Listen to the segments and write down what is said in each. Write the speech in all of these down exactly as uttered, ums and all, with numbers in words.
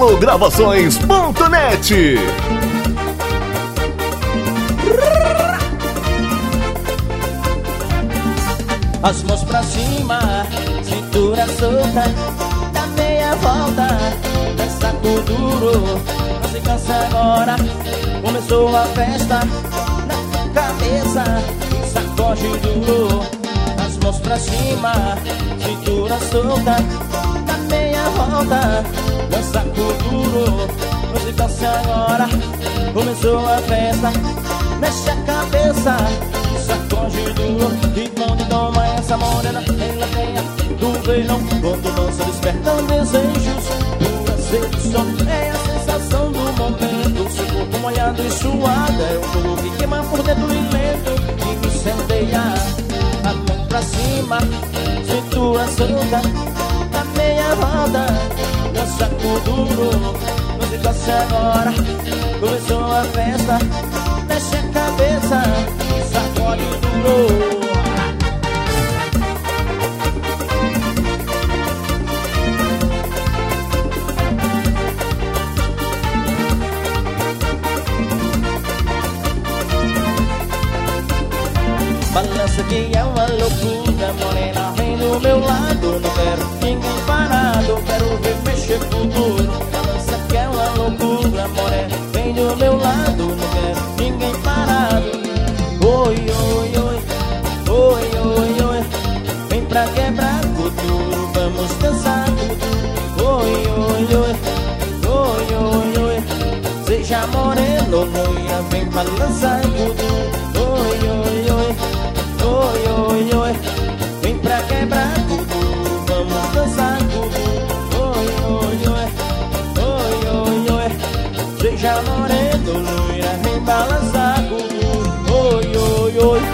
Marcelo Gravações ponto net. As mãos pra cima, cintura solta, dá meia volta, dança com duro, não se cansa agora. Começou a festa, na cabeça, sacode duro. As mãos pra cima, cintura solta, dá meia volta, dança com duro, não se cansa agora. Começou a festa, mexe a cabeça, sacode duro. E quando toma essa morena, ela tem do verão. Quando dança despertam desejos, pura sedução. É a sensação do momento, seu corpo molhado e suado. É o fogo que queima por dentro e lento, que incendeia. A mão pra cima, cintura solta, dá meia roda, dança com duro, não se tosse agora. Começou a festa, mexe a cabeça, sacode duro. Balança que é uma loucura, morena vem do meu lado. Não quero ninguém parado, quero ver mexer com duro. Balança que é uma loucura, morena vem do meu lado. Não quero ninguém parado. Oi, oi, oi, oi, oi, oi, vem pra quebrar com duro, vamos dançar com duro. Oi, oi, oi, oi, oi, oi, seja moreno, loira, vem balançar com duro. Oi, oi, oi, oi, oi, oi, vem pra quebrar com duro, vamos dançar com duro. Oi, oi, oi, oi, oi, oi, seja moreno, loira, vem balançar com duro. Oi, oi, oi.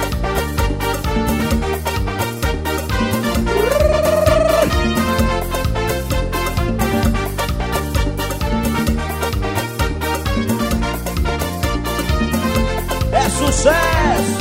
É sucesso!